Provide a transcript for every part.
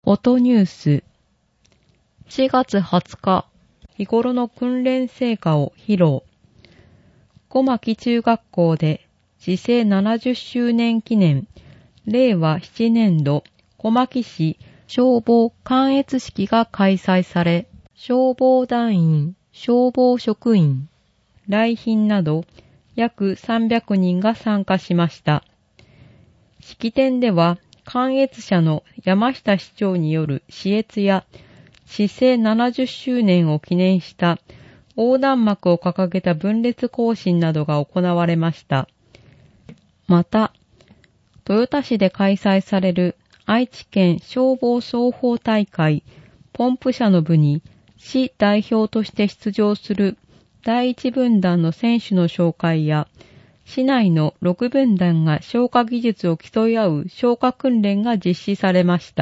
音ニュース。4月20日、日頃の訓練成果を披露。小牧中学校で市制70周年記念、令和7年度小牧市消防観閲式が開催され、消防団員、消防職員、来賓など約300人が参加しました。式典では、観閲者の山下市長による視閲や市制70周年を記念した横断幕を掲げた分列行進などが行われました。また、豊田市で開催される愛知県消防操法大会ポンプ車の部に市代表として出場する第一分団の選手の紹介や、市内の6分団が消火技術を競い合う消火訓練が実施されました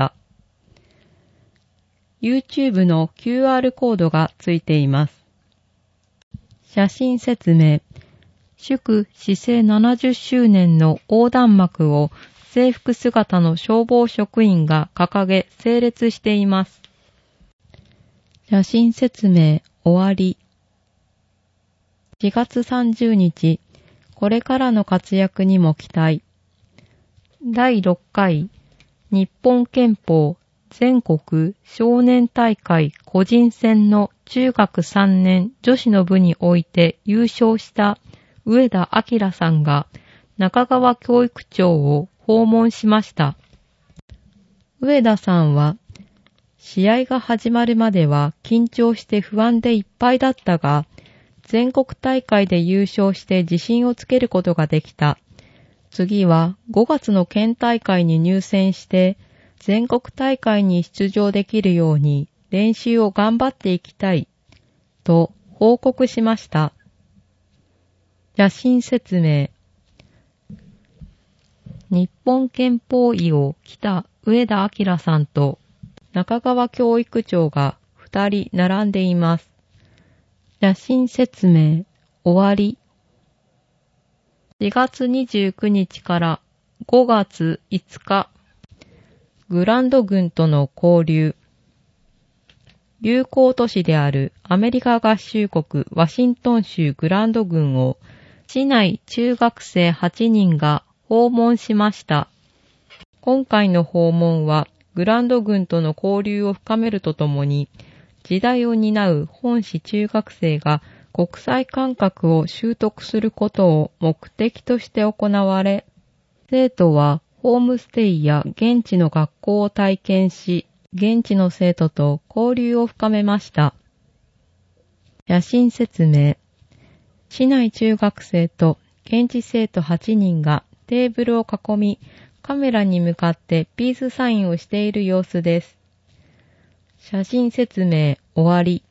。YouTube の QR コードがついています。写真説明。祝市制70周年の横断幕を制服姿の消防職員が掲げ整列しています。写真説明終わり。4月30日、これからの活躍にも期待。第6回日本拳法全国少年大会個人戦の中学3年女子の部において優勝した上田明さんが中川教育長を訪問しました。上田さんは、試合が始まるまでは緊張して不安でいっぱいだったが、全国大会で優勝して自信をつけることができた。次は5月の県大会に入選して全国大会に出場できるように練習を頑張っていきたいと報告しました。写真説明。日本拳法医を着た上田明さんと中川教育長が2人並んでいます。写真説明終わり。4月29日から5月5日、グランド軍との交流。友好都市であるアメリカ合衆国ワシントン州グランド軍を市内中学生8人が訪問しました。今回の訪問はグランド軍との交流を深めるとともに、時代を担う本市中学生が国際感覚を習得することを目的として行われ、生徒はホームステイや現地の学校を体験し、現地の生徒と交流を深めました。写真説明。市内中学生と現地生徒8人がテーブルを囲み、カメラに向かってピースサインをしている様子です。写真説明終わり。